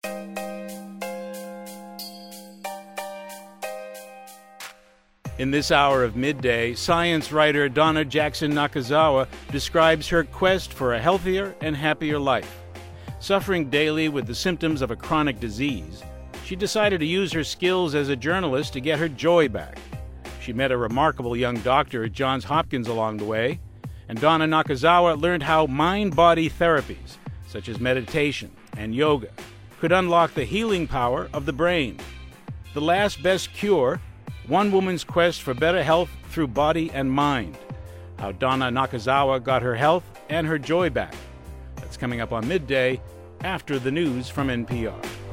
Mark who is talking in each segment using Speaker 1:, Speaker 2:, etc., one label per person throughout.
Speaker 1: In this hour of midday, science writer Donna Jackson Nakazawa describes her quest for a healthier and happier life. Suffering daily with the symptoms of a chronic disease, she decided to use her skills as a journalist to get her joy back. She met a remarkable young doctor at Johns Hopkins along the way, and Donna Nakazawa learned how mind-body therapies, such as meditation and yoga, could unlock the healing power of the brain. The Last Best Cure: One Woman's Quest for Better Health Through Body and Mind. How Donna Nakazawa got her health and her joy back. That's coming up on Midday after the news from NPR.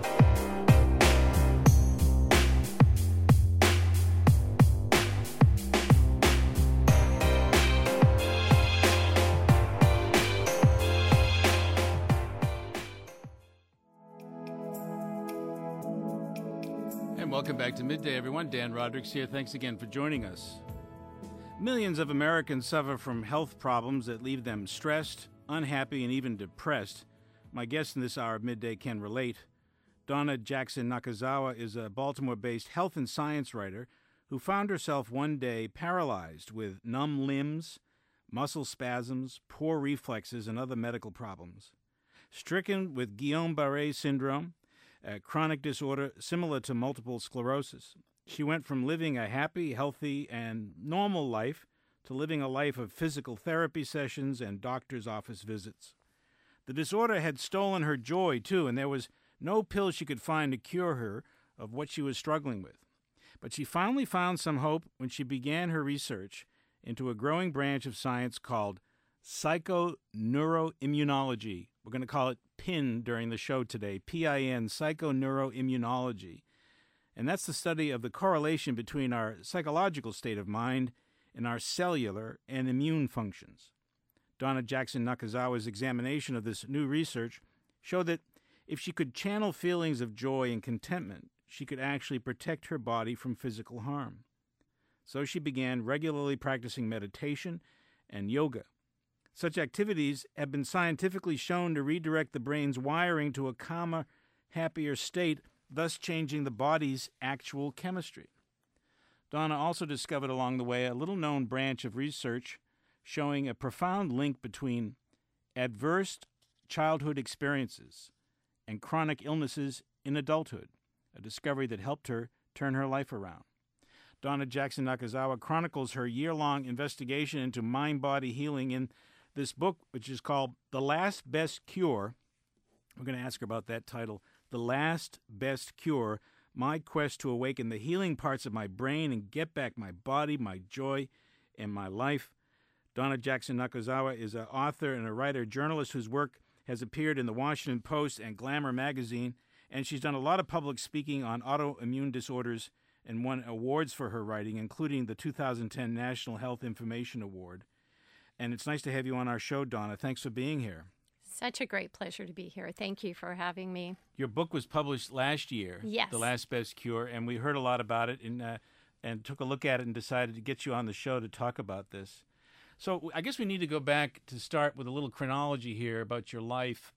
Speaker 1: Welcome back to Midday, everyone. Dan Roderick's here. Thanks again for joining us. Millions of Americans suffer from health problems that leave them stressed, unhappy, and even depressed. My guest in this hour of Midday can relate. Donna Jackson Nakazawa is a Baltimore-based health and science writer who found herself one day paralyzed with numb limbs, muscle spasms, poor reflexes, and other medical problems. Stricken with Guillain-Barré syndrome, a chronic disorder similar to multiple sclerosis, she went from living a happy, healthy, and normal life to living a life of physical therapy sessions and doctor's office visits. The disorder had stolen her joy, too, and there was no pill she could find to cure her of what she was struggling with. But she finally found some hope when she began her research into a growing branch of science called psychoneuroimmunology. We're going to call it PIN during the show today, PIN, psychoneuroimmunology. And that's the study of the correlation between our psychological state of mind and our cellular and immune functions. Donna Jackson Nakazawa's examination of this new research showed that if she could channel feelings of joy and contentment, she could actually protect her body from physical harm. So she began regularly practicing meditation and yoga. Such activities have been scientifically shown to redirect the brain's wiring to a calmer, happier state, thus changing the body's actual chemistry. Donna also discovered along the way a little-known branch of research showing a profound link between adverse childhood experiences and chronic illnesses in adulthood, a discovery that helped her turn her life around. Donna Jackson Nakazawa chronicles her year-long investigation into mind-body healing in this book, which is called The Last Best Cure. We're going to ask her about that title, The Last Best Cure, My Quest to Awaken the Healing Parts of My Brain and Get Back My Body, My Joy, and My Life. Donna Jackson Nakazawa is an author and a writer-journalist whose work has appeared in the Washington Post and Glamour magazine, and she's done a lot of public speaking on autoimmune disorders and won awards for her writing, including the 2010 National Health Information Award. And it's nice to have you on our show, Donna. Thanks for being here.
Speaker 2: Such a great pleasure to be here. Thank you for having me.
Speaker 1: Your book was published last year,
Speaker 2: yes,
Speaker 1: The Last Best Cure, and we heard a lot about it and took a look at it and decided to get you on the show to talk about this. So I guess we need to go back to start with a little chronology here about your life.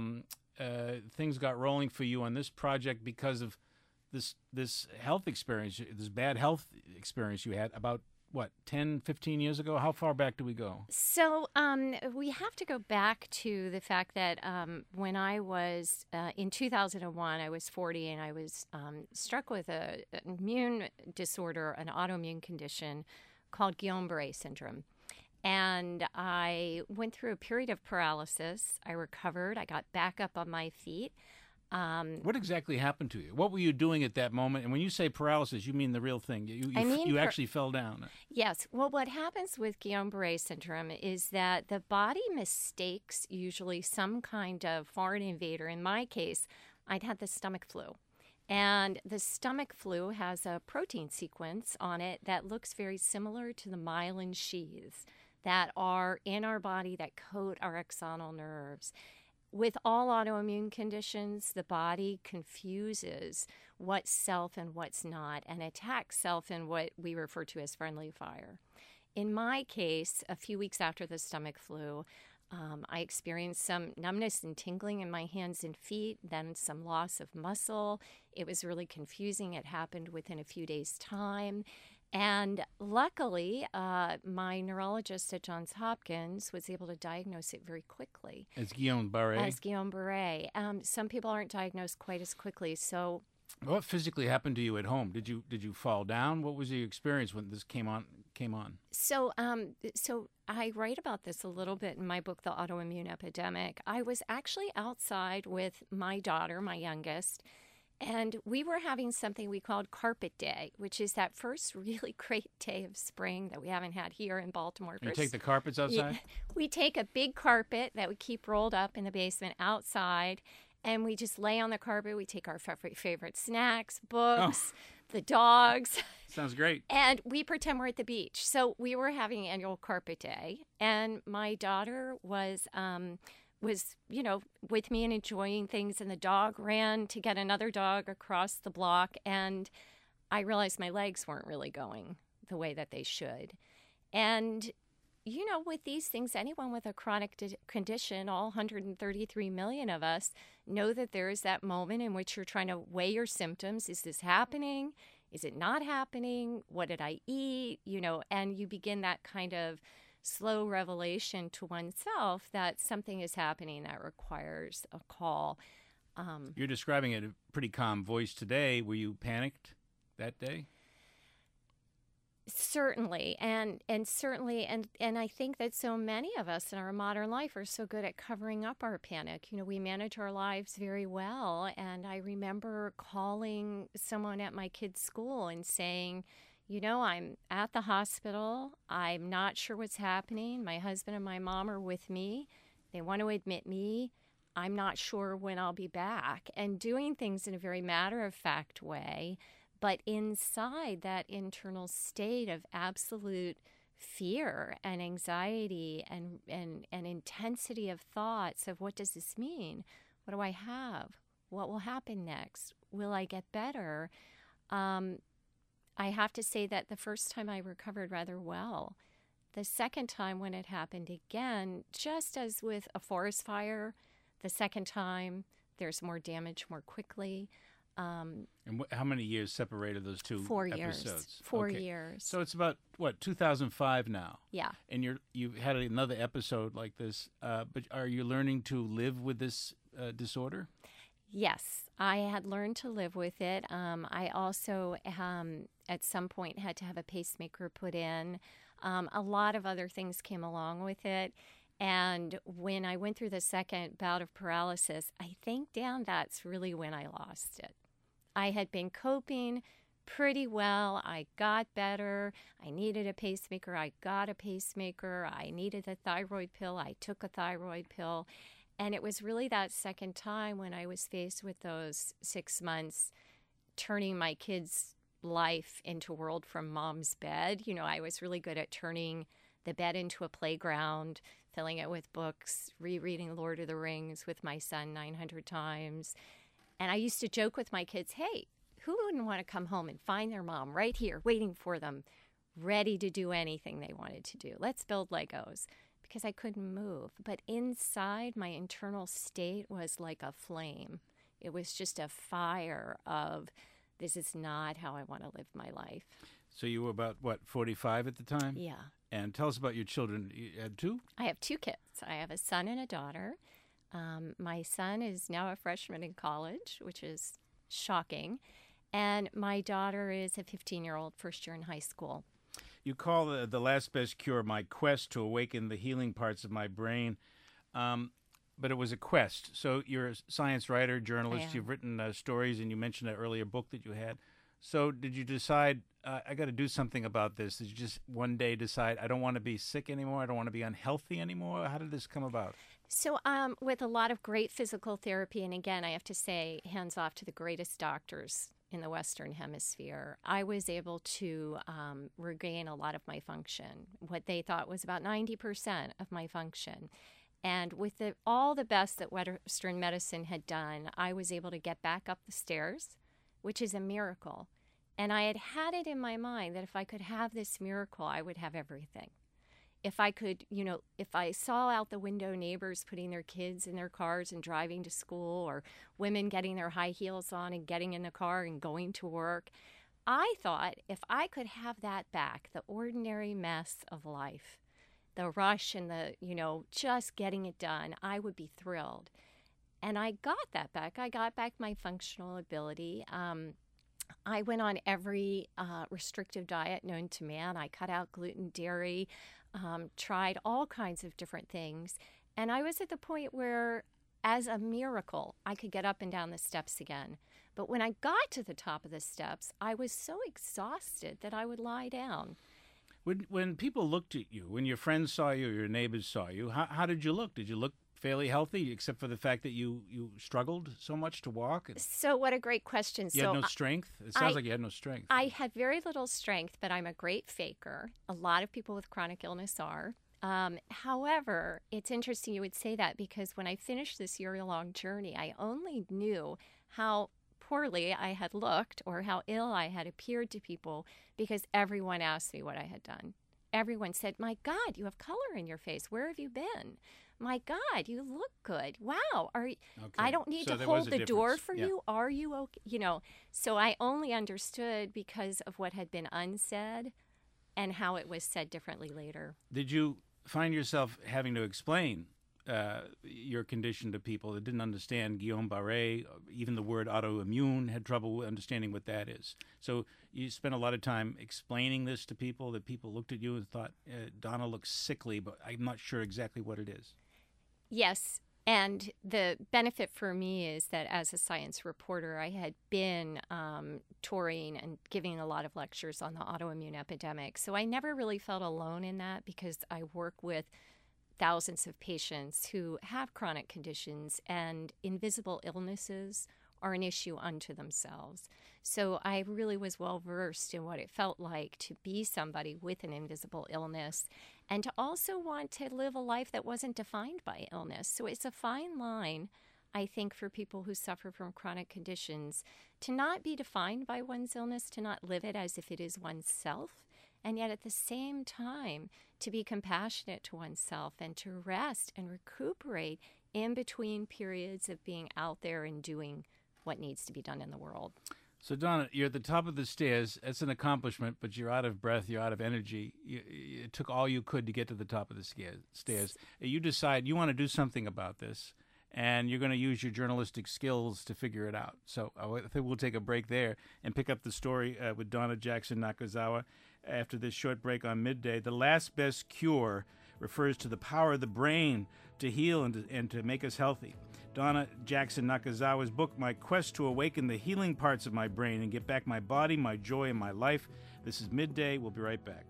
Speaker 1: Things got rolling for you on this project because of this health experience, this bad health experience you had about 10, 15 years ago? How far back do we go?
Speaker 2: So we have to go back to the fact that when I was, in 2001, I was 40 and I was struck with an immune disorder, an autoimmune condition called Guillain-Barré syndrome. And I went through a period of paralysis. I recovered. I got back up on my feet.
Speaker 1: What exactly happened to you? What were you doing at that moment? And when you say paralysis, you mean the real thing. You actually fell down.
Speaker 2: Yes. Well, what happens with Guillain-Barré syndrome is that the body mistakes usually some kind of foreign invader. In my case, I'd had the stomach flu. And the stomach flu has a protein sequence on it that looks very similar to the myelin sheaths that are in our body that coat our axonal nerves. With all autoimmune conditions, the body confuses what's self and what's not and attacks self in what we refer to as friendly fire. In my case, a few weeks after the stomach flu, I experienced some numbness and tingling in my hands and feet, then some loss of muscle. It was really confusing. It happened within a few days' time. And luckily, my neurologist at Johns Hopkins was able to diagnose it very quickly.
Speaker 1: As Guillain-Barré?
Speaker 2: As Guillain-Barré. Some people aren't diagnosed quite as quickly, so...
Speaker 1: What physically happened to you at home? Did you fall down? What was your experience when this came on?
Speaker 2: So I write about this a little bit in my book, The Autoimmune Epidemic. I was actually outside with my daughter, my youngest, and we were having something we called Carpet Day, which is that first really great day of spring that we haven't had here in Baltimore.
Speaker 1: You take the carpets outside?
Speaker 2: We take a big carpet that we keep rolled up in the basement outside, and we just lay on the carpet. We take our favorite snacks, books, the dogs.
Speaker 1: Sounds great.
Speaker 2: And we pretend we're at the beach. So we were having annual Carpet Day, and my daughter was with me and enjoying things, and the dog ran to get another dog across the block, and I realized my legs weren't really going the way that they should. And with these things, anyone with a chronic condition, all 133 million of us, know that there is that moment in which you're trying to weigh your symptoms. Is this happening? Is it not happening? What did I eat? And you begin that kind of slow revelation to oneself that something is happening that requires a call.
Speaker 1: You're describing it in a pretty calm voice today. Were you panicked that day?
Speaker 2: Certainly, and I think that so many of us in our modern life are so good at covering up our panic. We manage our lives very well, and I remember calling someone at my kid's school and saying, I'm at the hospital. I'm not sure what's happening. My husband and my mom are with me. They want to admit me. I'm not sure when I'll be back, and doing things in a very matter-of-fact way. But inside that internal state of absolute fear and anxiety and intensity of thoughts of what does this mean? What do I have? What will happen next? Will I get better? I have to say that the first time I recovered rather well. The second time when it happened again, just as with a forest fire, the second time there's more damage more quickly.
Speaker 1: And how many years separated those two
Speaker 2: 4
Speaker 1: episodes?
Speaker 2: years. 4 years.
Speaker 1: So it's about, 2005 now?
Speaker 2: Yeah.
Speaker 1: And you had another episode like this, but are you learning to live with this disorder?
Speaker 2: Yes, I had learned to live with it. I also, at some point, had to have a pacemaker put in. A lot of other things came along with it. And when I went through the second bout of paralysis, I think, Dan, that's really when I lost it. I had been coping pretty well. I got better. I needed a pacemaker. I got a pacemaker. I needed a thyroid pill. I took a thyroid pill. And it was really that second time when I was faced with those 6 months turning my kids' life into world from mom's bed. I was really good at turning the bed into a playground, filling it with books, rereading Lord of the Rings with my son 900 times. And I used to joke with my kids, hey, who wouldn't want to come home and find their mom right here waiting for them, ready to do anything they wanted to do? Let's build Legos. Because I couldn't move. But inside, my internal state was like a flame. It was just a fire of, this is not how I want to live my life.
Speaker 1: So you were about, 45 at the time?
Speaker 2: Yeah.
Speaker 1: And tell us about your children. You had two?
Speaker 2: I have two kids. I have a son and a daughter. My son is now a freshman in college, which is shocking. And my daughter is a 15-year-old, first year in high school.
Speaker 1: You call the last best cure my quest to awaken the healing parts of my brain. But it was a quest. So you're a science writer, journalist. You've written stories, and you mentioned an earlier book that you had. So did you decide, I got to do something about this? Did you just one day decide, I don't want to be sick anymore? I don't want to be unhealthy anymore? How did this come about?
Speaker 2: So with a lot of great physical therapy, and again, I have to say, hands off to the greatest doctors in the Western Hemisphere, I was able to regain a lot of my function, what they thought was about 90% of my function. And with all the best that Western medicine had done, I was able to get back up the stairs, which is a miracle. And I had it in my mind that if I could have this miracle, I would have everything. if I could, if I saw out the window neighbors putting their kids in their cars and driving to school, or women getting their high heels on and getting in the car and going to work, I thought if I could have that back, the ordinary mess of life, the rush and the, just getting it done, I would be thrilled. And I got that back. I got back my functional ability. I went on every restrictive diet known to man. I cut out gluten, dairy, tried all kinds of different things. And I was at the point where, as a miracle, I could get up and down the steps again. But when I got to the top of the steps, I was so exhausted that I would lie down.
Speaker 1: When people looked at you, when your friends saw you, your neighbors saw you, how did you look? Did you look fairly healthy, except for the fact that you struggled so much to walk?
Speaker 2: So what a great question.
Speaker 1: You had no strength? It sounds like you had no strength.
Speaker 2: I had very little strength, but I'm a great faker. A lot of people with chronic illness are. However, it's interesting you would say that, because when I finished this year-long journey, I only knew how poorly I had looked or how ill I had appeared to people because everyone asked me what I had done. Everyone said, "My God, you have color in your face. Where have you been? My God, you look good. Wow. I don't need to hold the door for you. Are you okay?" So I only understood because of what had been unsaid and how it was said differently later.
Speaker 1: Did you find yourself having to explain your condition to people that didn't understand Guillain-Barré? Even the word autoimmune, had trouble understanding what that is. So you spent a lot of time explaining this to people, that people looked at you and thought, Donna looks sickly, but I'm not sure exactly what it is.
Speaker 2: Yes. And the benefit for me is that as a science reporter, I had been touring and giving a lot of lectures on the autoimmune epidemic. So I never really felt alone in that, because I work with thousands of patients who have chronic conditions, and invisible illnesses are an issue unto themselves. So I really was well versed in what it felt like to be somebody with an invisible illness, and to also want to live a life that wasn't defined by illness. So it's a fine line, I think, for people who suffer from chronic conditions, to not be defined by one's illness, to not live it as if it is oneself, and yet at the same time to be compassionate to oneself and to rest and recuperate in between periods of being out there and doing what needs to be done in the world.
Speaker 1: So, Donna, you're at the top of the stairs. That's an accomplishment, but you're out of breath. You're out of energy. It took all you could to get to the top of the stairs. You decide you want to do something about this, and you're going to use your journalistic skills to figure it out. So I think we'll take a break there and pick up the story with Donna Jackson Nakazawa after this short break on Midday. The Last Best Cure refers to the power of the brain to heal and to make us healthy. Donna Jackson Nakazawa's book, My Quest to Awaken the Healing Parts of My Brain and Get Back My Body, My Joy, and My Life. This is Midday. We'll be right back.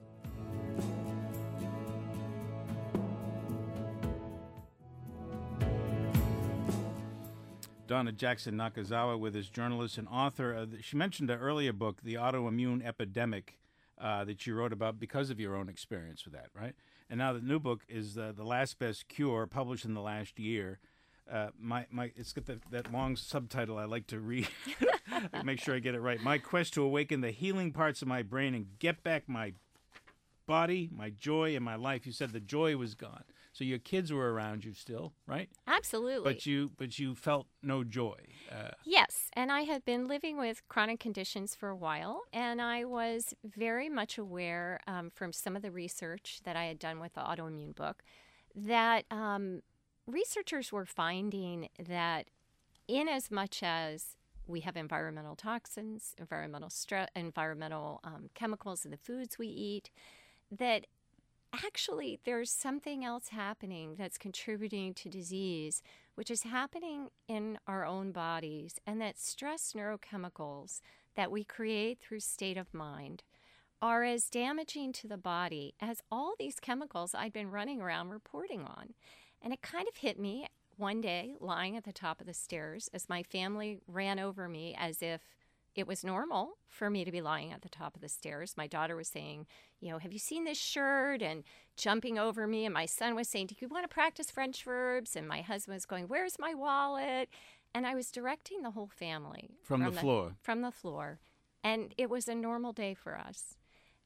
Speaker 1: Donna Jackson Nakazawa with his journalist and author. She mentioned an earlier book, The Autoimmune Epidemic, that you wrote about because of your own experience with that, right? And now the new book is The Last Best Cure, published in the last year. It's got that long subtitle I like to read. Make sure I get it right. My Quest to Awaken the Healing Parts of My Brain and Get Back My Body, My Joy, and My Life. You said the joy was gone. So your kids were around you still, right?
Speaker 2: Absolutely.
Speaker 1: But you felt no joy.
Speaker 2: Yes, and I had been living with chronic conditions for a while, and I was very much aware from some of the research that I had done with the autoimmune book that researchers were finding that in as much as we have environmental toxins, environmental chemicals in the foods we eat, that actually there's something else happening that's contributing to disease, which is happening in our own bodies, and that stress neurochemicals that we create through state of mind are as damaging to the body as all these chemicals I'd been running around reporting on. And it kind of hit me one day lying at the top of the stairs as my family ran over me as if it was normal for me to be lying at the top of the stairs. My daughter was saying, have you seen this shirt? And jumping over me. And my son was saying, do you want to practice French verbs? And my husband was going, where's my wallet? And I was directing the whole family.
Speaker 1: From the floor.
Speaker 2: From the floor. And it was a normal day for us.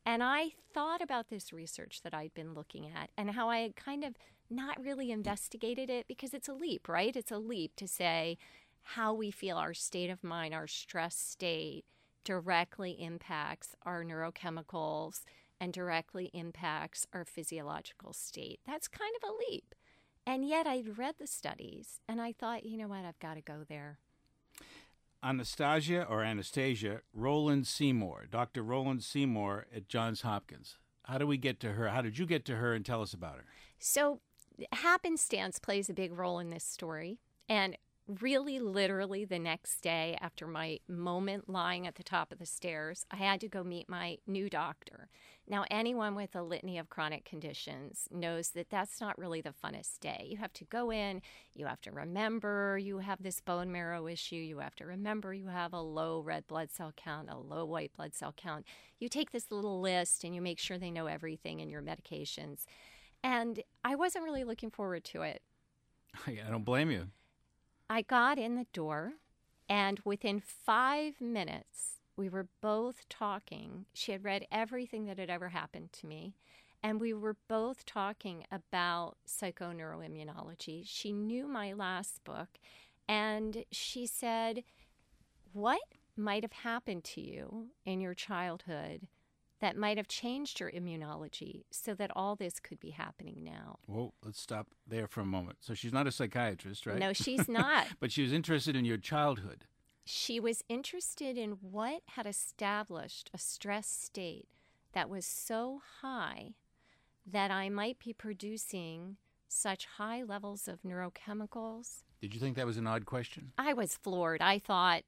Speaker 2: And I thought about this research that I'd been looking at and how I had kind of not really investigated it, because it's a leap, right? It's a leap to say how we feel, our state of mind, our stress state directly impacts our neurochemicals and directly impacts our physiological state. That's kind of a leap. And yet I'd read the studies and I thought, you know what, I've got to go there.
Speaker 1: Anastasia Rowland Seymour, Dr. Rowland Seymour at Johns Hopkins. How do we get to her? How did you get to her, and tell us about her?
Speaker 2: So happenstance plays a big role in this story. And really, literally, the next day after my moment lying at the top of the stairs, I had to go meet my new doctor. Now, anyone with a litany of chronic conditions knows that that's not really the funnest day. You have to go in, you have to remember you have this bone marrow issue, you have to remember you have a low red blood cell count, a low white blood cell count. You take this little list and you make sure they know everything in your medications. And I wasn't really looking forward to it.
Speaker 1: I don't blame you.
Speaker 2: I got in the door, and within 5 minutes, we were both talking. She had read everything that had ever happened to me, and we were both talking about psychoneuroimmunology. She knew my last book, and she said, what might have happened to you in your childhood that might have changed your immunology so that all this could be happening now?
Speaker 1: Well, let's stop there for a moment. So she's not a psychiatrist, right?
Speaker 2: No, she's not.
Speaker 1: But she was interested in your childhood.
Speaker 2: She was interested in what had established a stress state that was so high that I might be producing such high levels of neurochemicals.
Speaker 1: Did you think that was an odd question?
Speaker 2: I was floored. I thought,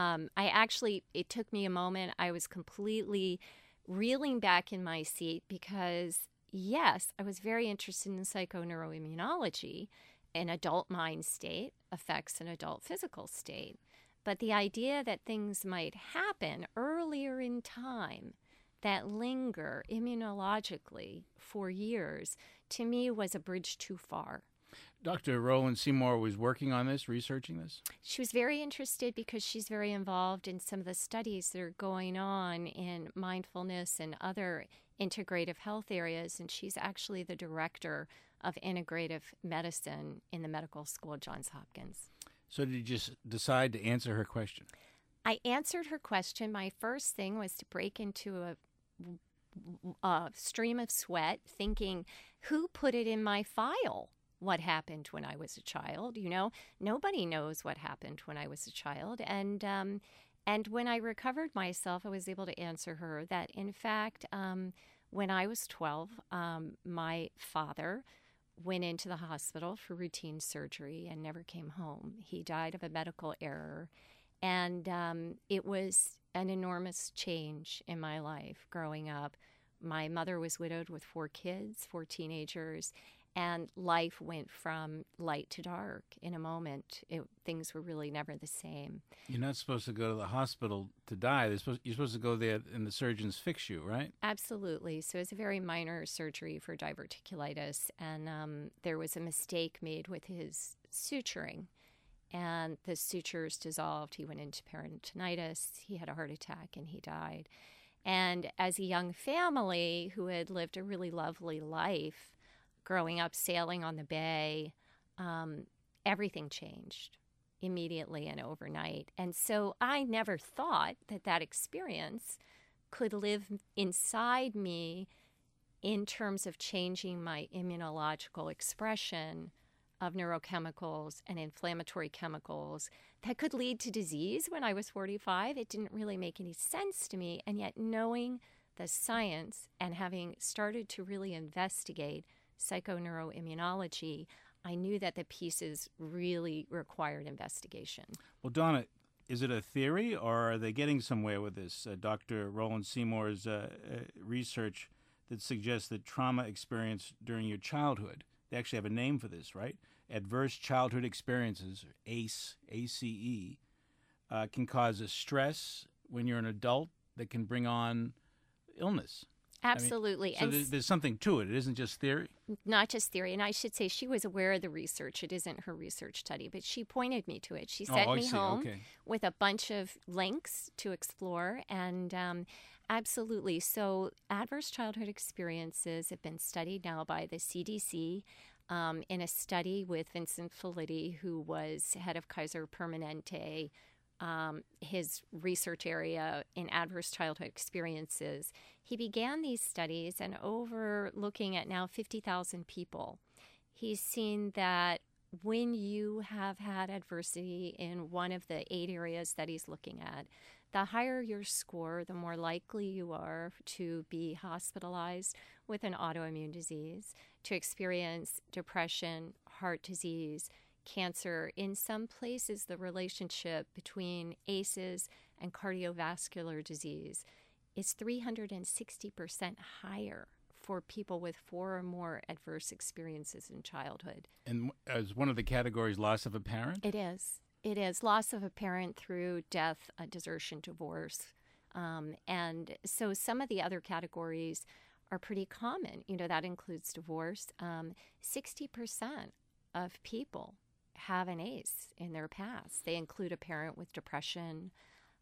Speaker 2: it took me a moment. I was completely reeling back in my seat because, yes, I was very interested in psychoneuroimmunology. An adult mind state affects an adult physical state. But the idea that things might happen earlier in time that linger immunologically for years, to me, was a bridge too far.
Speaker 1: Dr. Rowland Seymour was working on this, researching this?
Speaker 2: She was very interested because she's very involved in some of the studies that are going on in mindfulness and other integrative health areas, and she's actually the director of integrative medicine in the medical school at Johns Hopkins.
Speaker 1: So did you just decide to answer her question?
Speaker 2: I answered her question. My first thing was to break into a stream of sweat, thinking, who put it in my file? What happened when I was a child? You know, nobody knows what happened when I was a child. And when I recovered myself, I was able to answer her that, in fact, when I was 12, my father went into the hospital for routine surgery and never came home. He died of a medical error. And it was an enormous change in my life growing up. My mother was widowed with 4 kids, 4 teenagers, and life went from light to dark in a moment. Things were really never the same.
Speaker 1: You're not supposed to go to the hospital to die. You're supposed to go there and the surgeons fix you, right?
Speaker 2: Absolutely. So it's a very minor surgery for diverticulitis, and there was a mistake made with his suturing, and the sutures dissolved. He went into peritonitis. He had a heart attack, and he died. And as a young family who had lived a really lovely life, growing up sailing on the bay, everything changed immediately and overnight. And so I never thought that that experience could live inside me in terms of changing my immunological expression of neurochemicals and inflammatory chemicals that could lead to disease when I was 45. It didn't really make any sense to me. And yet knowing the science and having started to really investigate psychoneuroimmunology, I knew that the pieces really required investigation.
Speaker 1: Well, Donna, is it a theory, or are they getting somewhere with this? Dr. Rowland Seymour's research that suggests that trauma experienced during your childhood, they actually have a name for this, right? Adverse childhood experiences, ACE, ACE, can cause a stress when you're an adult that can bring on illness.
Speaker 2: Absolutely.
Speaker 1: So there's something to it. It isn't just theory.
Speaker 2: Not just theory. And I should say she was aware of the research. It isn't her research study, but she pointed me to it. She sent me home with a bunch of links to explore. And absolutely. So adverse childhood experiences have been studied now by the CDC in a study with Vincent Felitti, who was head of Kaiser Permanente, his research area in adverse childhood experiences. He began these studies, and over looking at now 50,000 people, he's seen that when you have had adversity in one of the 8 areas that he's looking at, the higher your score, the more likely you are to be hospitalized with an autoimmune disease, to experience depression, heart disease, cancer. In some places, the relationship between ACEs and cardiovascular disease is 360% higher for people with 4 or more adverse experiences in childhood.
Speaker 1: And as one of the categories, loss of a parent?
Speaker 2: It is. It is loss of a parent through death, desertion, divorce. And so some of the other categories are pretty common. You know, that includes divorce. 60% of people have an ACE in their past. They include a parent with depression.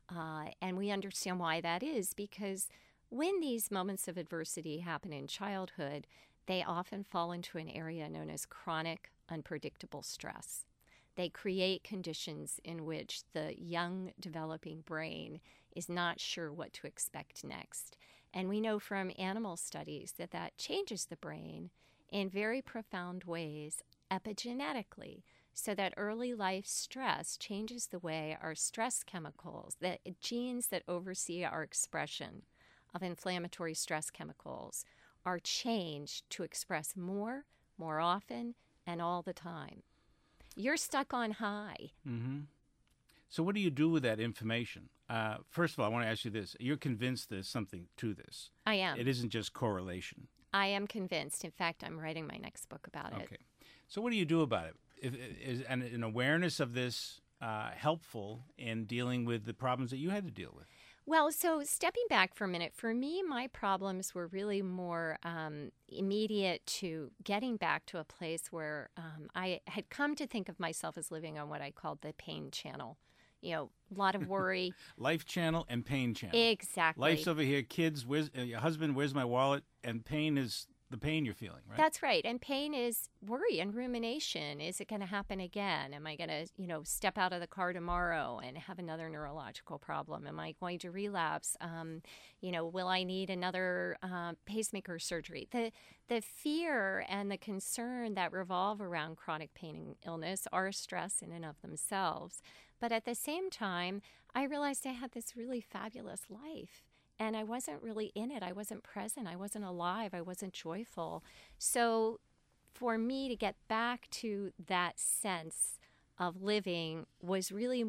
Speaker 2: And we understand why that is, because when these moments of adversity happen in childhood, they often fall into an area known as chronic unpredictable stress. They create conditions in which the young developing brain is not sure what to expect next. And we know from animal studies that that changes the brain in very profound ways epigenetically. So that early life stress changes the way our stress chemicals, the genes that oversee our expression of inflammatory stress chemicals, are changed to express more often, and all the time. You're stuck on high.
Speaker 1: Mm-hmm. So what do you do with that information? First of all, I want to ask you this. You're convinced there's something to this.
Speaker 2: I am.
Speaker 1: It isn't just correlation.
Speaker 2: I am convinced. In fact, I'm writing my next book about it.
Speaker 1: Okay. So what do you do about it? Is an awareness of this helpful in dealing with the problems that you had to deal with?
Speaker 2: Well, so stepping back for a minute, for me, my problems were really more immediate to getting back to a place where I had come to think of myself as living on what I called the pain channel. You know, a lot of worry.
Speaker 1: Life channel and pain channel.
Speaker 2: Exactly.
Speaker 1: Life's over here, kids, your husband, where's my wallet? And pain is the pain you're feeling, right?
Speaker 2: That's right. And pain is worry and rumination. Is it going to happen again? Am I going to, step out of the car tomorrow and have another neurological problem? Am I going to relapse? Will I need another pacemaker surgery? The fear and the concern that revolve around chronic pain and illness are a stress in and of themselves. But at the same time, I realized I had this really fabulous life. And I wasn't really in it. I wasn't present. I wasn't alive. I wasn't joyful. So for me to get back to that sense of living was really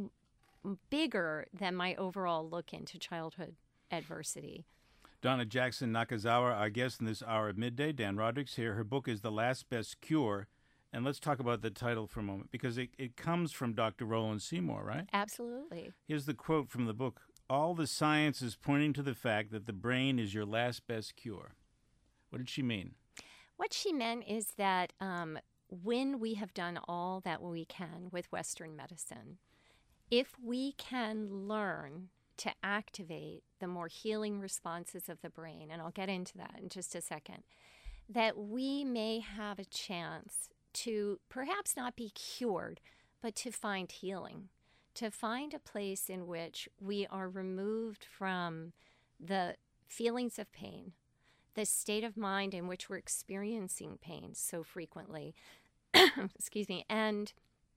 Speaker 2: bigger than my overall look into childhood adversity.
Speaker 1: Donna Jackson Nakazawa, our guest in this hour of midday. Dan Roderick's here. Her book is The Last Best Cure. And let's talk about the title for a moment, because it comes from Dr. Roland Seymour, right?
Speaker 2: Absolutely.
Speaker 1: Here's the quote from the book. All the science is pointing to the fact that the brain is your last best cure. What did she mean?
Speaker 2: What she meant is that when we have done all that we can with Western medicine, if we can learn to activate the more healing responses of the brain, and I'll get into that in just a second, that we may have a chance to perhaps not be cured, but to find healing. To find a place in which we are removed from the feelings of pain, the state of mind in which we're experiencing pain so frequently, excuse me, and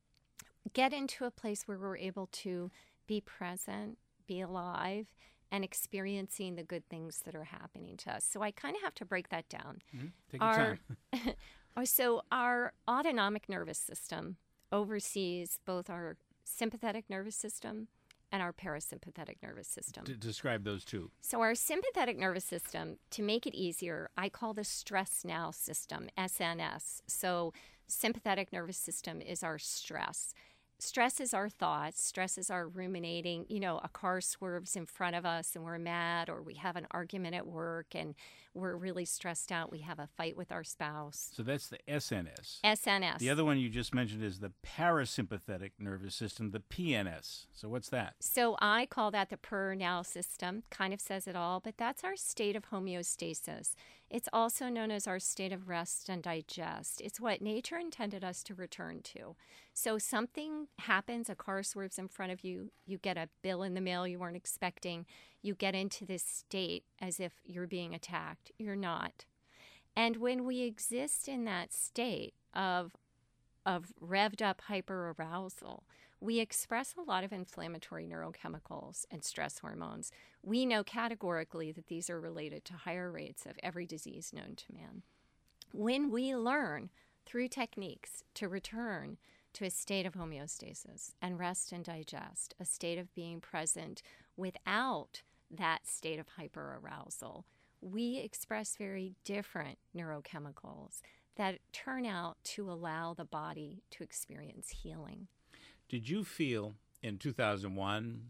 Speaker 2: get into a place where we're able to be present, be alive, and experiencing the good things that are happening to us. So I kind of have to break that down.
Speaker 1: Mm-hmm. Take your time.
Speaker 2: So our autonomic nervous system oversees both our sympathetic nervous system and our parasympathetic nervous system.
Speaker 1: Describe those two.
Speaker 2: So our sympathetic nervous system, to make it easier, I call the stress now system, SNS. So sympathetic nervous system is our stress. Stress is our thoughts. Stress is our ruminating. A car swerves in front of us and we're mad, or we have an argument at work and we're really stressed out, we have a fight with our spouse.
Speaker 1: So that's the SNS.
Speaker 2: SNS.
Speaker 1: The other one you just mentioned is the parasympathetic nervous system, the PNS. So what's that?
Speaker 2: So I call that the per-now system. Kind of says it all, but that's our state of homeostasis. It's also known as our state of rest and digest. It's what nature intended us to return to. So something happens, a car swerves in front of you, you get a bill in the mail you weren't expecting, you get into this state as if you're being attacked. You're not. And when we exist in that state of revved up hyperarousal, we express a lot of inflammatory neurochemicals and stress hormones. We know categorically that these are related to higher rates of every disease known to man. When we learn through techniques to return to a state of homeostasis and rest and digest, a state of being present without that state of hyperarousal, we express very different neurochemicals that turn out to allow the body to experience healing.
Speaker 1: Did you feel in 2001,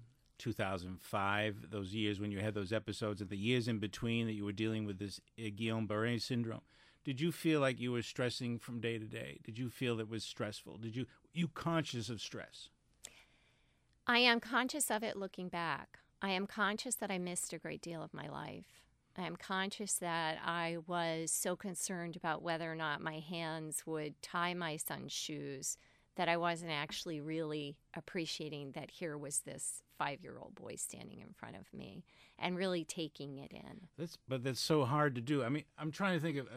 Speaker 1: 2005, those years when you had those episodes, and the years in between that you were dealing with this Guillain-Barré syndrome, did you feel like you were stressing from day to day? Did you feel that it was stressful? You conscious of stress?
Speaker 2: I am conscious of it looking back. I am conscious that I missed a great deal of my life. I am conscious that I was so concerned about whether or not my hands would tie my son's shoes that I wasn't actually really appreciating that here was this 5-year-old boy standing in front of me and really taking it in.
Speaker 1: But that's so hard to do. I mean, I'm trying to think of,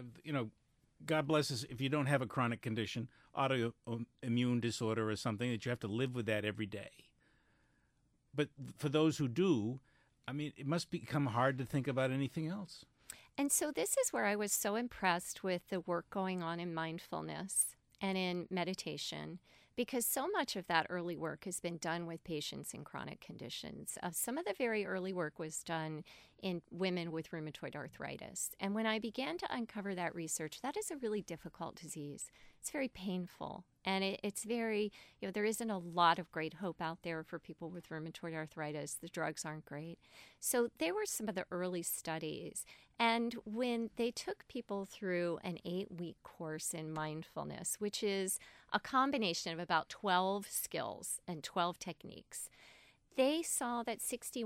Speaker 1: God bless us if you don't have a chronic condition, autoimmune disorder or something, that you have to live with that every day. But for those who do, I mean, it must become hard to think about anything else.
Speaker 2: And so this is where I was so impressed with the work going on in mindfulness and in meditation, because so much of that early work has been done with patients in chronic conditions. Some of the very early work was done in women with rheumatoid arthritis. And when I began to uncover that research, that is a really difficult disease. It's very painful. And it's very, there isn't a lot of great hope out there for people with rheumatoid arthritis. The drugs aren't great. So they were some of the early studies. And when they took people through an 8-week course in mindfulness, which is a combination of about 12 skills and 12 techniques, they saw that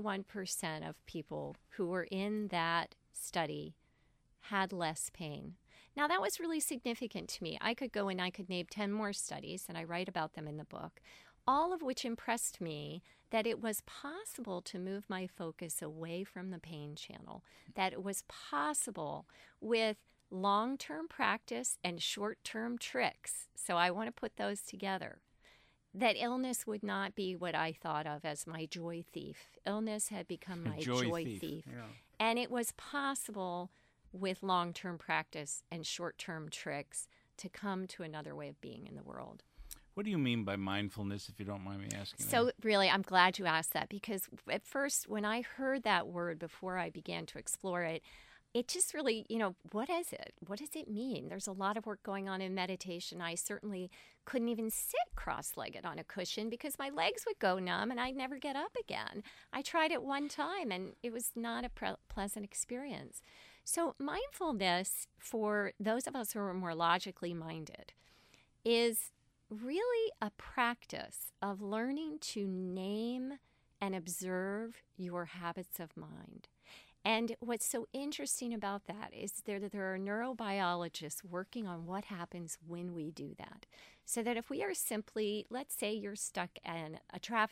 Speaker 2: 61% of people who were in that study had less pain. Now, that was really significant to me. I could go and I could name 10 more studies, and I write about them in the book, all of which impressed me that it was possible to move my focus away from the pain channel, that it was possible with long-term practice and short-term tricks. So I want to put those together. That illness would not be what I thought of as my joy thief. Illness had become my joy thief.
Speaker 1: Yeah.
Speaker 2: And it was possible with long-term practice and short-term tricks to come to another way of being in the world.
Speaker 1: What do you mean by mindfulness, if you don't mind me asking?
Speaker 2: So really, I'm glad you asked that, because at first, when I heard that word before I began to explore it, it just really, what is it? What does it mean? There's a lot of work going on in meditation. I certainly couldn't even sit cross-legged on a cushion because my legs would go numb and I'd never get up again. I tried it one time and it was not a pleasant experience. So mindfulness, for those of us who are more logically minded, is really a practice of learning to name and observe your habits of mind. And what's so interesting about that is there are neurobiologists working on what happens when we do that. So that if we are simply, let's say you're stuck in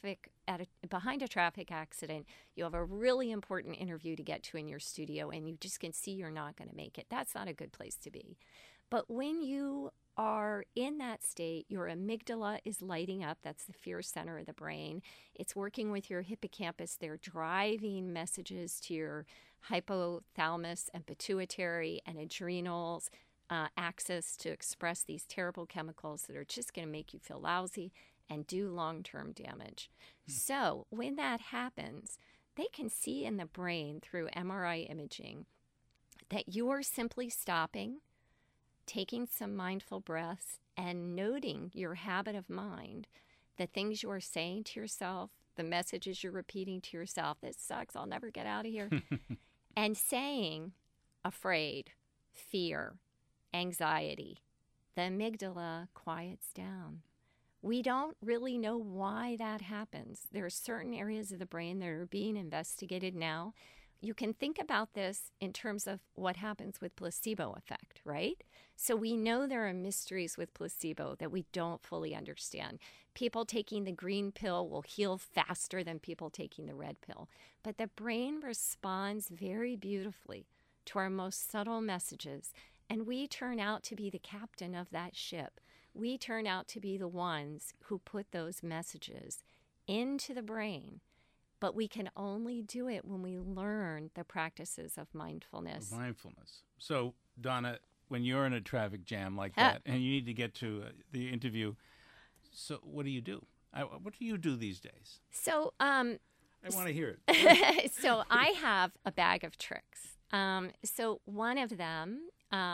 Speaker 2: behind a traffic accident, you have a really important interview to get to in your studio, and you just can see you're not going to make it. That's not a good place to be. But when you are in that state, your amygdala is lighting up. That's the fear center of the brain. It's working with your hippocampus. They're driving messages to your hypothalamus and pituitary and adrenals axis to express these terrible chemicals that are just going to make you feel lousy and do long-term damage. So when that happens, they can see in the brain through MRI imaging that you're simply stopping, taking some mindful breaths, and noting your habit of mind, the things you are saying to yourself, the messages you're repeating to yourself, this sucks, I'll never get out of here, and saying, afraid, fear, anxiety, the amygdala quiets down. We don't really know why that happens. There are certain areas of the brain that are being investigated now. You can think about this in terms of what happens with placebo effect, right? So we know there are mysteries with placebo that we don't fully understand. People taking the green pill will heal faster than people taking the red pill. But the brain responds very beautifully to our most subtle messages, and we turn out to be the captain of that ship. We turn out to be the ones who put those messages into the brain. But we can only do it when we learn the practices of mindfulness.
Speaker 1: Mindfulness. So, Donna, when you're in a traffic jam like that and you need to get to the interview, so what do you do? What do you do these days?
Speaker 2: So,
Speaker 1: I want to hear it.
Speaker 2: So I have a bag of tricks. So one of them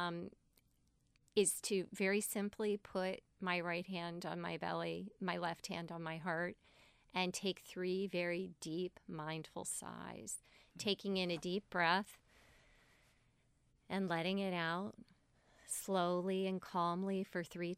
Speaker 2: is to very simply put my right hand on my belly, my left hand on my heart, and take 3 very deep, mindful sighs, taking in a deep breath and letting it out slowly and calmly for 3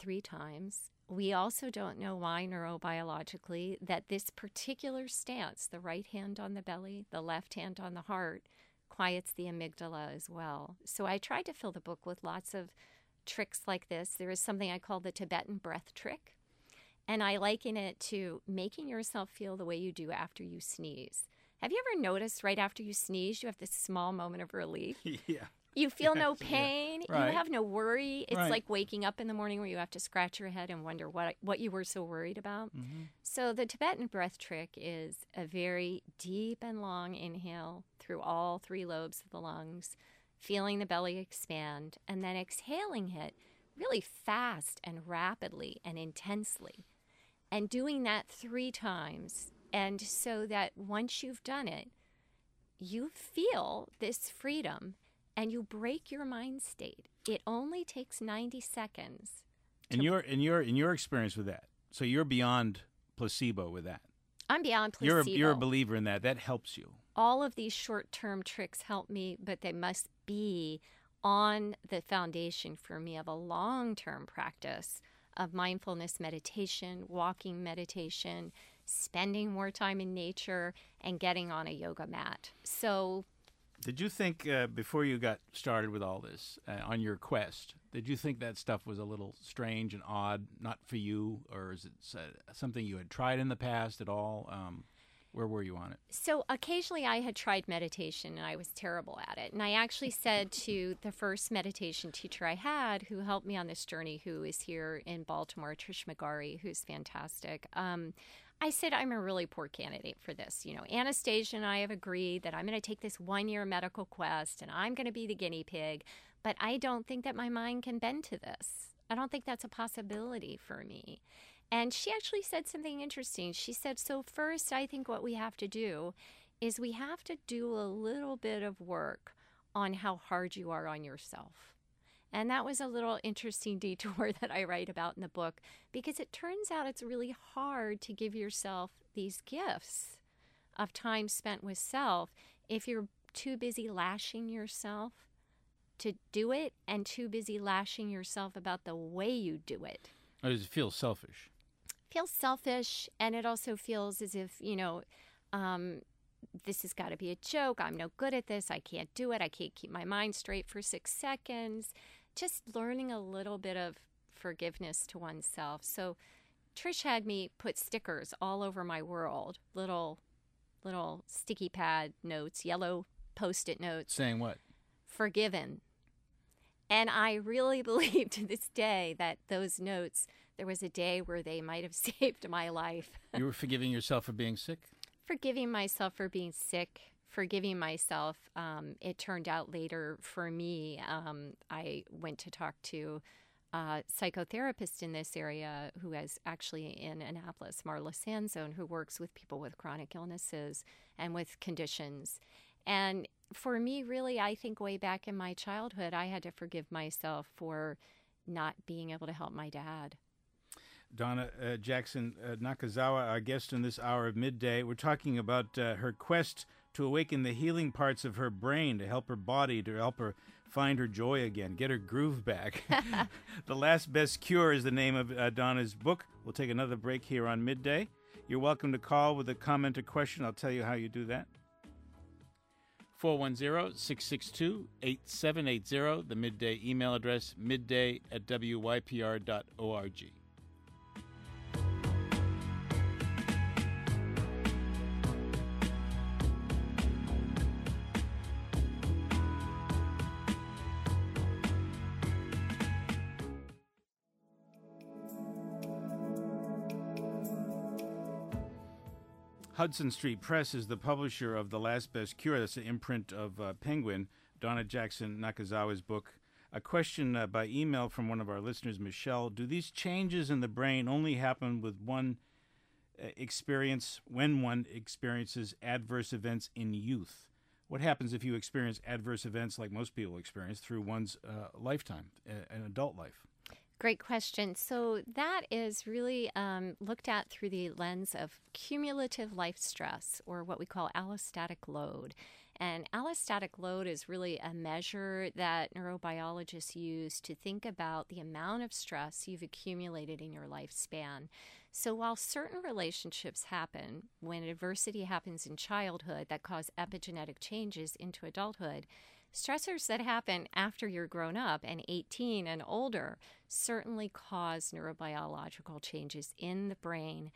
Speaker 2: times. We also don't know why neurobiologically that this particular stance, the right hand on the belly, the left hand on the heart, quiets the amygdala as well. So I tried to fill the book with lots of tricks like this. There is something I call the Tibetan breath trick. And I liken it to making yourself feel the way you do after you sneeze. Have you ever noticed right after you sneeze, you have this small moment of relief?
Speaker 1: Yeah.
Speaker 2: You feel no pain.
Speaker 1: Yeah. Right.
Speaker 2: You have no worry. It's
Speaker 1: right.
Speaker 2: like waking up in the morning where you have to scratch your head and wonder what you were so worried about.
Speaker 1: Mm-hmm.
Speaker 2: So the Tibetan breath trick is a very deep and long inhale through all 3 lobes of the lungs, feeling the belly expand, and then exhaling it really fast and rapidly and intensely. And doing that 3 times. And so that once you've done it, you feel this freedom and you break your mind state. It only takes 90 seconds.
Speaker 1: In your experience with that, so you're beyond placebo with that.
Speaker 2: I'm beyond placebo.
Speaker 1: You're a believer in that. That helps you.
Speaker 2: All of these short-term tricks help me, but they must be on the foundation for me of a long-term practice of mindfulness meditation, walking meditation, spending more time in nature, and getting on a yoga mat. So,
Speaker 1: did you think before you got started with all this on your quest, did you think that stuff was a little strange and odd, not for you, or is it something you had tried in the past at all? Where were you on it?
Speaker 2: So occasionally I had tried meditation and I was terrible at it. And I actually said to the first meditation teacher I had who helped me on this journey, who is here in Baltimore, Trish McGarry, who's fantastic. I said, I'm a really poor candidate for this. You know, Anastasia and I have agreed that I'm going to take this 1-year medical quest and I'm going to be the guinea pig, but I don't think that my mind can bend to this. I don't think that's a possibility for me. And she actually said something interesting. She said, so first, I think what we have to do is we have to do a little bit of work on how hard you are on yourself. And that was a little interesting detour that I write about in the book, because it turns out it's really hard to give yourself these gifts of time spent with self if you're too busy lashing yourself to do it and too busy lashing yourself about the way you do it.
Speaker 1: Or does it feel selfish?
Speaker 2: Feels selfish, and it also feels as if, this has got to be a joke. I'm no good at this. I can't do it. I can't keep my mind straight for 6 seconds. Just learning a little bit of forgiveness to oneself. So Trish had me put stickers all over my world, little sticky pad notes, yellow Post-it notes.
Speaker 1: Saying what?
Speaker 2: Forgiven. And I really believe to this day that those notes, there was a day where they might have saved my life.
Speaker 1: You were forgiving yourself for being sick?
Speaker 2: Forgiving myself for being sick, forgiving myself. It turned out later for me, I went to talk to a psychotherapist in this area who is actually in Annapolis, Marla Sanzone, who works with people with chronic illnesses and with conditions. And for me, really, I think way back in my childhood, I had to forgive myself for not being able to help my dad.
Speaker 1: Donna Jackson Nakazawa, our guest in this hour of midday. We're talking about her quest to awaken the healing parts of her brain, to help her body, to help her find her joy again, get her groove back. The Last Best Cure is the name of Donna's book. We'll take another break here on Midday. You're welcome to call with a comment or question. I'll tell you how you do that. 410-662-8780, the Midday email address, midday@wypr.org. Hudson Street Press is the publisher of The Last Best Cure. That's an imprint of Penguin, Donna Jackson Nakazawa's book. A question by email from one of our listeners, Michelle. Do these changes in the brain only happen with one experience, when one experiences adverse events in youth? What happens if you experience adverse events like most people experience through one's lifetime, an adult life?
Speaker 2: Great question. So that is really looked at through the lens of cumulative life stress, or what we call allostatic load. And allostatic load is really a measure that neurobiologists use to think about the amount of stress you've accumulated in your lifespan. So while certain relationships happen when adversity happens in childhood that cause epigenetic changes into adulthood, stressors that happen after you're grown up and 18 and older certainly cause neurobiological changes in the brain,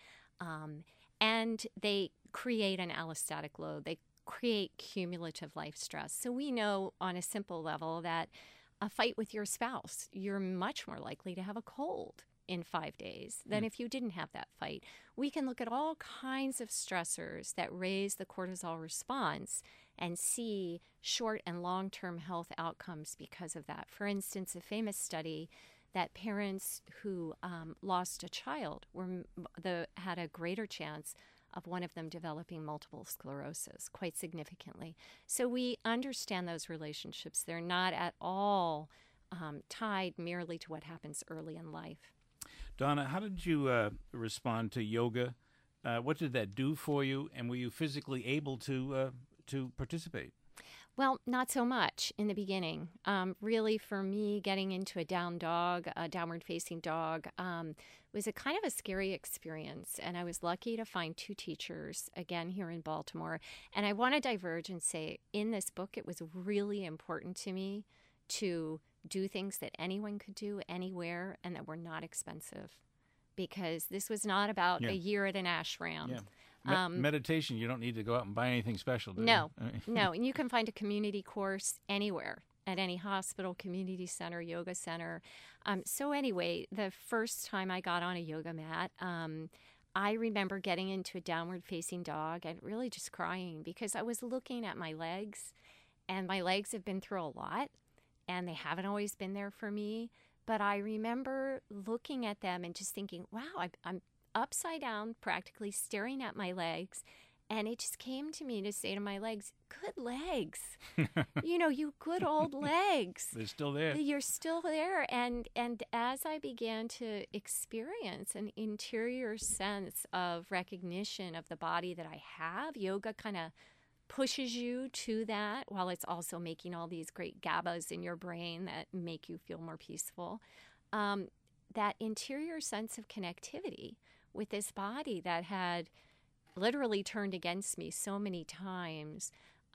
Speaker 2: and they create an allostatic load. They create cumulative life stress. So we know on a simple level that a fight with your spouse, you're much more likely to have a cold in 5 days than if you didn't have that fight. We can look at all kinds of stressors that raise the cortisol response and see short and long-term health outcomes because of that. For instance, a famous study that parents who lost a child had a greater chance of one of them developing multiple sclerosis quite significantly. So we understand those relationships. They're not at all tied merely to what happens early in life.
Speaker 1: Donna, how did you respond to yoga? What did that do for you? And were you physically able to participate?
Speaker 2: Well, not so much in the beginning. Really, for me, getting into a downward-facing dog, was a kind of a scary experience. And I was lucky to find two teachers, again, here in Baltimore. And I want to diverge and say, in this book, it was really important to me to do things that anyone could do anywhere and that were not expensive. Because this was not about a year at an ashram.
Speaker 1: Yeah. Meditation, you don't need to go out and buy anything special, do
Speaker 2: No,
Speaker 1: you?
Speaker 2: no. And you can find a community course anywhere, at any hospital, community center, yoga center. So anyway, the first time I got on a yoga mat, I remember getting into a downward-facing dog and really just crying because I was looking at my legs, and my legs have been through a lot, and they haven't always been there for me. But I remember looking at them and just thinking, wow, I'm upside down, practically staring at my legs. And it just came to me to say to my legs, good legs. You good old legs.
Speaker 1: They're still there.
Speaker 2: You're still there. And as I began to experience an interior sense of recognition of the body that I have, yoga kind of pushes you to that while it's also making all these great GABAs in your brain that make you feel more peaceful. That interior sense of connectivity with this body that had literally turned against me so many times,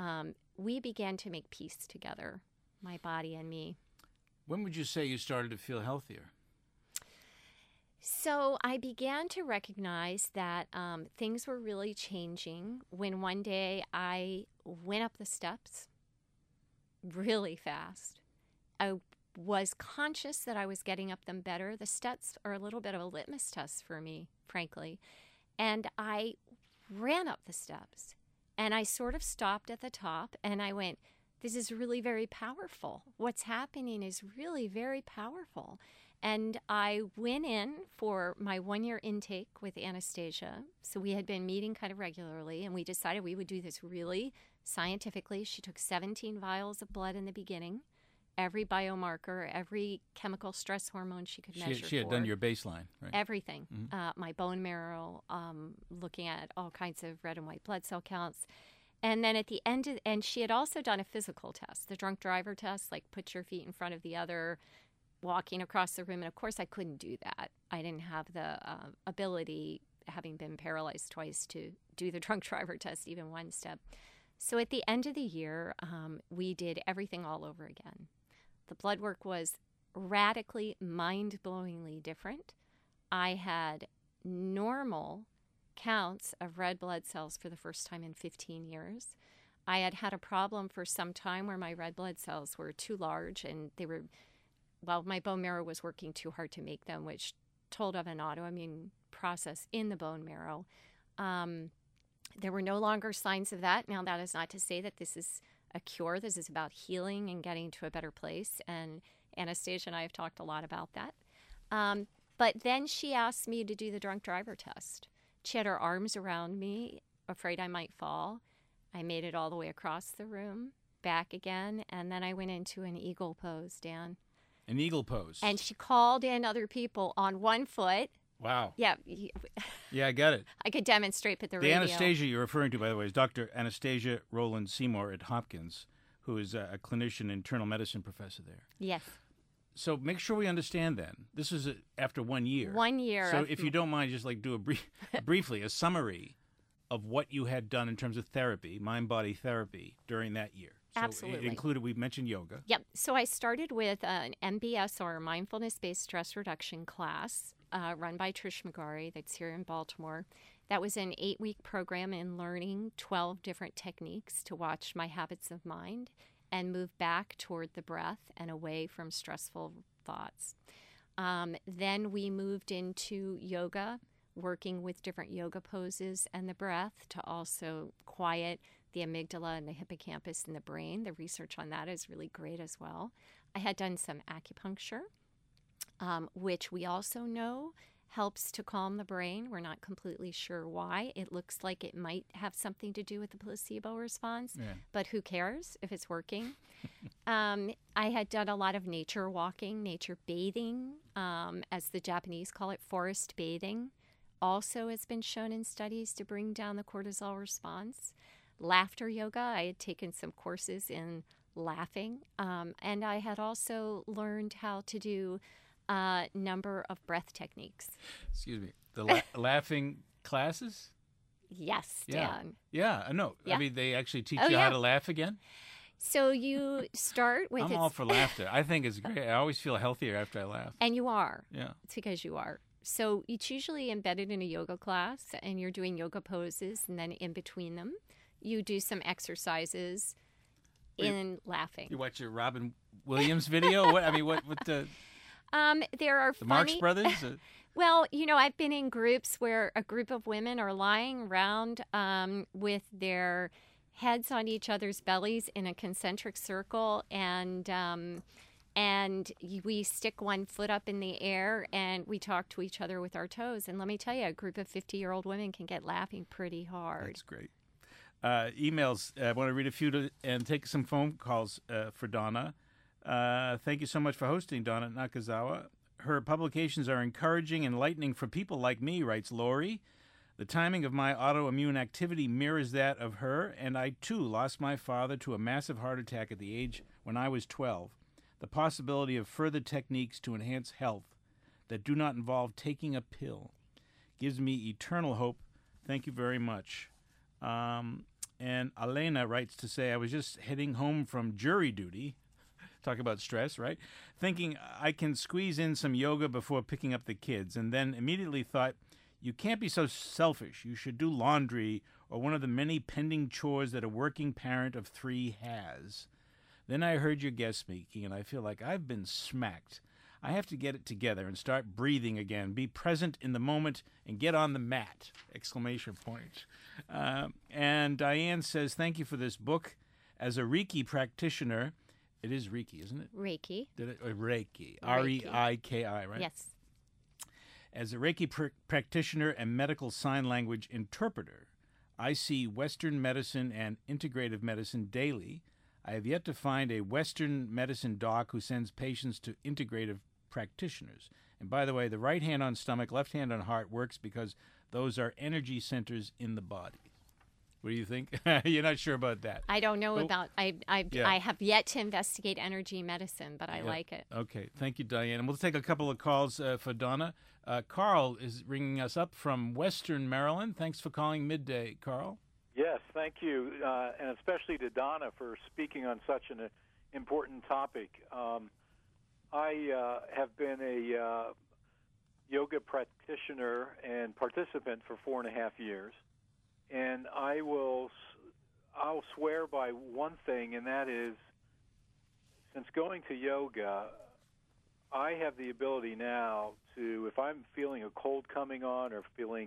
Speaker 2: we began to make peace together, my body and me.
Speaker 1: When would you say you started to feel healthier?
Speaker 2: So I began to recognize that things were really changing when one day I went up the steps really fast. I was conscious that I was getting up them better. The steps are a little bit of a litmus test for me, frankly. And I ran up the steps, and I sort of stopped at the top, and I went, this is really very powerful. What's happening is really very powerful. And I went in for my 1-year intake with Anastasia. So we had been meeting kind of regularly, and we decided we would do this really scientifically. She took 17 vials of blood in the beginning, every biomarker, every chemical stress hormone she could measure.
Speaker 1: She had done your baseline, right?
Speaker 2: Everything. My bone marrow, looking at all kinds of red and white blood cell counts. And then at the end, and she had also done a physical test, the drunk driver test, like put your feet in front of the other, walking across the room. And of course, I couldn't do that. I didn't have the ability, having been paralyzed twice, to do the drunk driver test, even one step. So at the end of the year, we did everything all over again. The blood work was radically, mind-blowingly different. I had normal counts of red blood cells for the first time in 15 years. I had had a problem for some time where my red blood cells were too large, and they were, well, my bone marrow was working too hard to make them, which told of an autoimmune process in the bone marrow. There were no longer signs of that. Now, that is not to say that this is a cure. This is about healing and getting to a better place, and Anastasia and I have talked a lot about that. But then she asked me to do the drunk driver test. She had her arms around me, afraid I might fall. I made it all the way across the room, back again, and then I went into an eagle pose, Dan.
Speaker 1: An eagle pose.
Speaker 2: And she called in other people on one foot.
Speaker 1: Wow.
Speaker 2: Yeah.
Speaker 1: Yeah, I got it.
Speaker 2: I could demonstrate, but the
Speaker 1: The
Speaker 2: radio.
Speaker 1: Anastasia you're referring to, by the way, is Dr. Anastasia Rowland Seymour at Hopkins, who is a clinician, internal medicine professor there.
Speaker 2: Yes.
Speaker 1: So make sure we understand then. This is after 1 year.
Speaker 2: 1 year.
Speaker 1: So if you don't mind, just like do briefly a summary of what you had done in terms of therapy, mind-body therapy, during that year. So
Speaker 2: Absolutely.
Speaker 1: It included, we mentioned yoga.
Speaker 2: Yep. So I started with an MBS, or mindfulness-based stress reduction class, run by Trish McGarry, that's here in Baltimore. That was an 8-week program in learning 12 different techniques to watch my habits of mind and move back toward the breath and away from stressful thoughts. Then we moved into yoga, working with different yoga poses and the breath to also quiet the amygdala and the hippocampus in the brain. The research on that is really great as well. I had done some acupuncture, which we also know helps to calm the brain. We're not completely sure why. It looks like it might have something to do with the placebo response, but who cares if it's working? I had done a lot of nature walking, nature bathing, as the Japanese call it, forest bathing. Also has been shown in studies to bring down the cortisol response. Laughter yoga, I had taken some courses in laughing, and I had also learned how to do a number of breath techniques.
Speaker 1: Excuse me. The laughing classes?
Speaker 2: Yes,
Speaker 1: Yeah.
Speaker 2: Dan.
Speaker 1: Yeah, I know.
Speaker 2: Yeah.
Speaker 1: I mean, they actually teach
Speaker 2: Oh,
Speaker 1: you
Speaker 2: yeah.
Speaker 1: how to laugh again?
Speaker 2: So you start with
Speaker 1: I'm all for laughter. I think it's great. I always feel healthier after I laugh.
Speaker 2: and you are.
Speaker 1: Yeah.
Speaker 2: It's because you are. So it's usually embedded in a yoga class, and you're doing yoga poses, and then in between them, you do some exercises in laughing.
Speaker 1: You watch your Robin Williams video? What? I mean, what the
Speaker 2: There are
Speaker 1: the Marx
Speaker 2: funny.
Speaker 1: Brothers?
Speaker 2: Well, you know, I've been in groups where a group of women are lying around with their heads on each other's bellies in a concentric circle, and we stick one foot up in the air and we talk to each other with our toes. And let me tell you, a group of 50-year-old women can get laughing pretty hard.
Speaker 1: That's great. Emails. I want to read a few and take some phone calls for Donna. Thank you so much for hosting, Donna Nakazawa. Her publications are encouraging and enlightening for people like me, writes Lori. The timing of my autoimmune activity mirrors that of her, and I, too, lost my father to a massive heart attack at the age when I was 12. The possibility of further techniques to enhance health that do not involve taking a pill gives me eternal hope. Thank you very much. And Elena writes to say, I was just heading home from jury duty. Talk about stress, right? Thinking I can squeeze in some yoga before picking up the kids, and then immediately thought, you can't be so selfish. You should do laundry or one of the many pending chores that a working parent of 3 has. Then I heard your guest speaking, and I feel like I've been smacked. I have to get it together and start breathing again, be present in the moment, and get on the mat! Exclamation point. And Diane says, thank you for this book. As a Reiki practitioner, it is Reiki, isn't it?
Speaker 2: Reiki.
Speaker 1: Reiki. R-E-I-K-I, right?
Speaker 2: Yes.
Speaker 1: As a Reiki practitioner and medical sign language interpreter, I see Western medicine and integrative medicine daily. I have yet to find a Western medicine doc who sends patients to integrative practitioners. And by the way, the right hand on stomach, left hand on heart works because those are energy centers in the body. What do you think? You're not sure about that.
Speaker 2: I don't know about. I
Speaker 1: Yeah.
Speaker 2: have yet to investigate energy medicine, but I like it.
Speaker 1: Okay. Thank you, Diane. And we'll take a couple of calls for Donna. Carl is ringing us up from Western Maryland. Thanks for calling Midday, Carl.
Speaker 3: Yes, thank you, and especially to Donna for speaking on such an important topic. I have been a yoga practitioner and participant for 4.5 years, and I'll swear by one thing, and that is, since going to yoga, I have the ability now to, if I'm feeling a cold coming on or feeling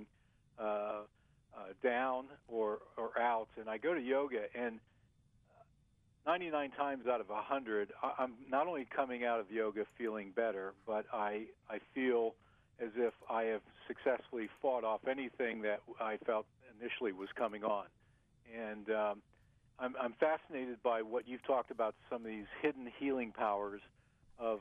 Speaker 3: down or out, and I go to yoga, and 99 times out of 100, I'm not only coming out of yoga feeling better, but I feel as if I have successfully fought off anything that I felt initially was coming on. And I'm fascinated by what you've talked about, some of these hidden healing powers of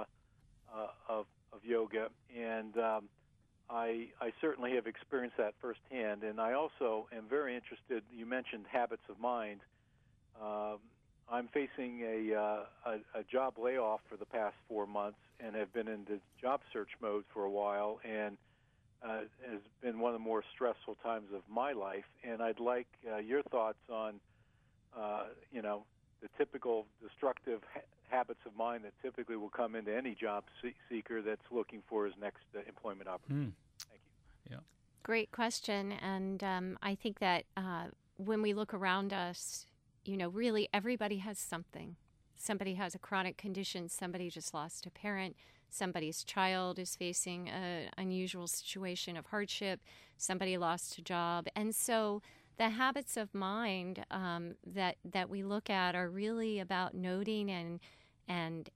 Speaker 3: yoga, and I certainly have experienced that firsthand. And I also am very interested. You mentioned habits of mind. I'm facing a job layoff for the past 4 months and have been in the job search mode for a while, and has been one of the more stressful times of my life. And I'd like your thoughts on, the typical destructive habits of mind that typically will come into any job seeker that's looking for his next employment opportunity. Thank you.
Speaker 1: Yeah.
Speaker 2: Great question, and I think that when we look around us, really everybody has something. Somebody has a chronic condition. Somebody just lost a parent. Somebody's child is facing an unusual situation of hardship. Somebody lost a job. And so the habits of mind that we look at are really about noting and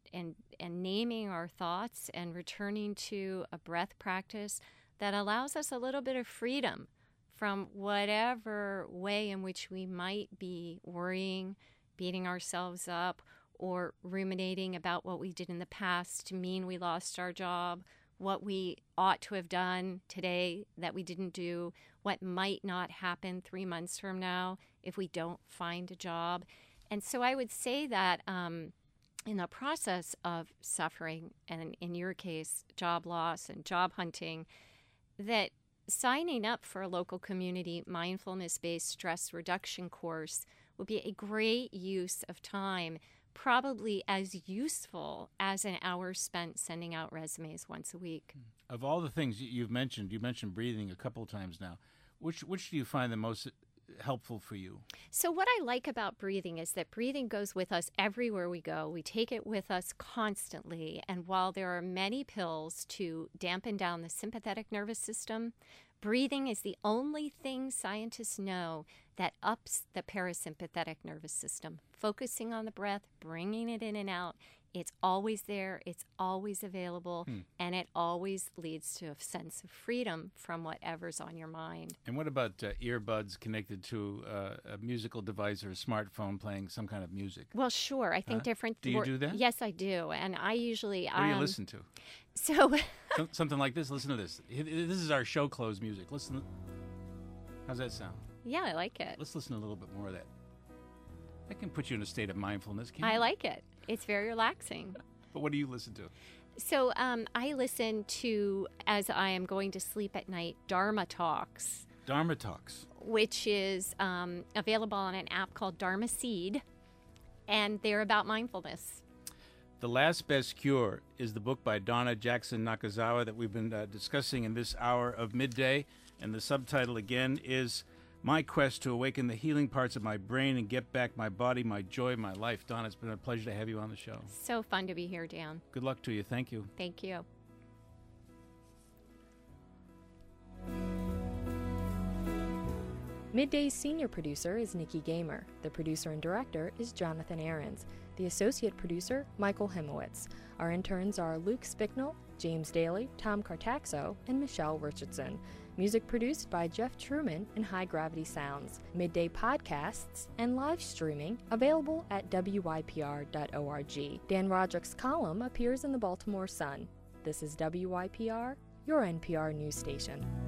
Speaker 2: naming our thoughts and returning to a breath practice that allows us a little bit of freedom from whatever way in which we might be worrying, beating ourselves up, or ruminating about what we did in the past to mean we lost our job, what we ought to have done today that we didn't do, what might not happen 3 months from now if we don't find a job. And so I would say that in the process of suffering, and in your case, job loss and job hunting, that signing up for a local community mindfulness-based stress reduction course would be a great use of time, probably as useful as an hour spent sending out resumes once a week.
Speaker 1: Of all the things you mentioned breathing a couple of times now. Which do you find the most helpful for you?
Speaker 2: So what I like about breathing is that breathing goes with us everywhere we go. We take it with us constantly. And while there are many pills to dampen down the sympathetic nervous system, breathing is the only thing scientists know that ups the parasympathetic nervous system. Focusing on the breath, bringing it in and out, it's always there, it's always available, and it always leads to a sense of freedom from whatever's on your mind.
Speaker 1: And what about earbuds connected to a musical device or a smartphone playing some kind of music?
Speaker 2: Well, sure. I think different...
Speaker 1: Do you do that?
Speaker 2: Yes, I do. And I usually...
Speaker 1: What do you listen to?
Speaker 2: So...
Speaker 1: Something like this. Listen to this. This is our show close music. Listen. How's that sound?
Speaker 2: Yeah, I like it.
Speaker 1: Let's listen to a little bit more of that. That can put you in a state of mindfulness, can't
Speaker 2: I
Speaker 1: it?
Speaker 2: like it. It's very relaxing.
Speaker 1: But what do you listen to?
Speaker 2: So I listen to, as I am going to sleep at night, Dharma Talks.
Speaker 1: Dharma Talks.
Speaker 2: Which is available on an app called Dharma Seed, and they're about mindfulness.
Speaker 1: The Last Best Cure is the book by Donna Jackson Nakazawa that we've been discussing in this hour of midday. And the subtitle again is My Quest to Awaken the Healing Parts of My Brain and Get Back My Body, My Joy, My Life. Donna, it's been a pleasure to have you on the show.
Speaker 2: So fun to be here, Dan.
Speaker 1: Good luck to you. Thank you.
Speaker 2: Thank you.
Speaker 4: Midday's senior producer is Nikki Gamer. The producer and director is Jonathan Ahrens. The associate producer, Michael Hemowitz. Our interns are Luke Spicknell, James Daly, Tom Cartaxo, and Michelle Richardson. Music produced by Jeff Truman and High Gravity Sounds. Midday podcasts and live streaming available at wypr.org. Dan Roderick's column appears in the Baltimore Sun. This is WYPR, your NPR news station.